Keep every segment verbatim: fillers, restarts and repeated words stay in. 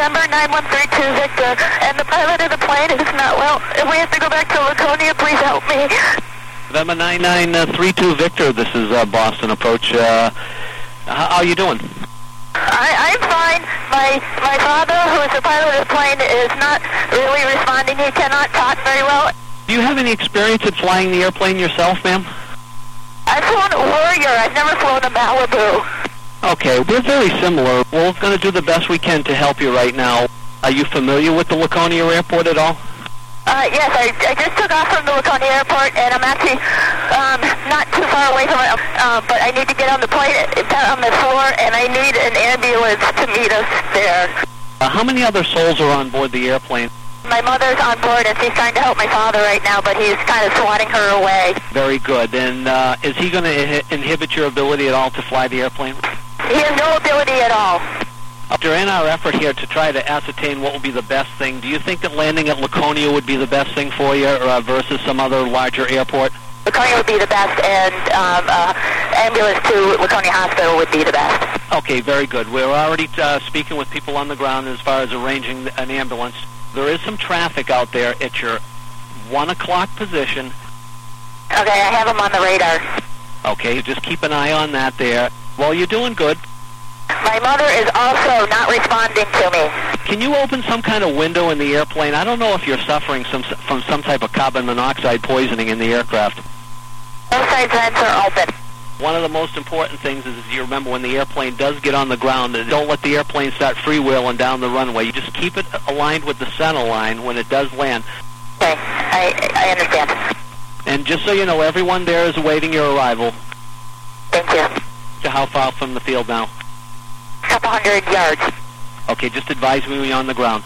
November nine one three two Victor, and the pilot of the plane is not well. If we have to go back to Laconia, please help me. November nine nine three two Victor, this is uh, Boston Approach. Uh, how are you doing? I, I'm fine. My my father, who is the pilot of the plane, is not really responding. He cannot talk very well. Do you have any experience at flying the airplane yourself, ma'am? I've flown a Warrior. I've never flown a Malibu. Okay, we're very similar. We're going to do the best we can to help you right now. Are you familiar with the Laconia Airport at all? Uh, yes, I, I just took off from the Laconia Airport, and I'm actually um, not too far away from it, uh, but I need to get on the plane, on the floor, and I need an ambulance to meet us there. Uh, how many other souls are on board the airplane? My mother's on board, and she's trying to help my father right now, but he's kind of swatting her away. Very good. And uh, is he going to inhibit your ability at all to fly the airplane? He has no ability at all. During our effort here to try to ascertain what would be the best thing, do you think that landing at Laconia would be the best thing for you uh, versus some other larger airport? Laconia would be the best, and um, uh, ambulance to Laconia Hospital would be the best. Okay, very good. We're already uh, speaking with people on the ground as far as arranging an ambulance. There is some traffic out there at your one o'clock position. Okay, I have him on the radar. Okay, just keep an eye on that there. Well, you're doing good. My mother is also not responding to me. Can you open some kind of window in the airplane? I don't know if you're suffering some, from some type of carbon monoxide poisoning in the aircraft. Both side vents are open. One of the most important things is, is you remember when the airplane does get on the ground, don't let the airplane start freewheeling down the runway. You just keep it aligned with the center line when it does land. Okay, I, I understand. And just so you know, everyone there is awaiting your arrival. Thank you. To how far from the field now? A couple hundred yards. Okay, just advise me when you're on the ground.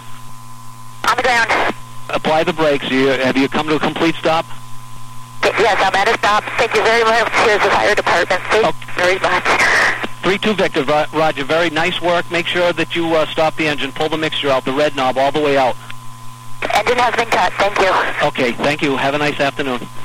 On the ground. Apply the brakes. You, have you come to a complete stop? Yes, I'm at a stop. Thank you very much. Here's the fire department. Thank okay. you very much. three two Victor, Roger. Very nice work. Make sure that you uh, stop the engine. Pull the mixture out, the red knob, all the way out. Engine has been cut. Thank you. Okay, thank you. Have a nice afternoon.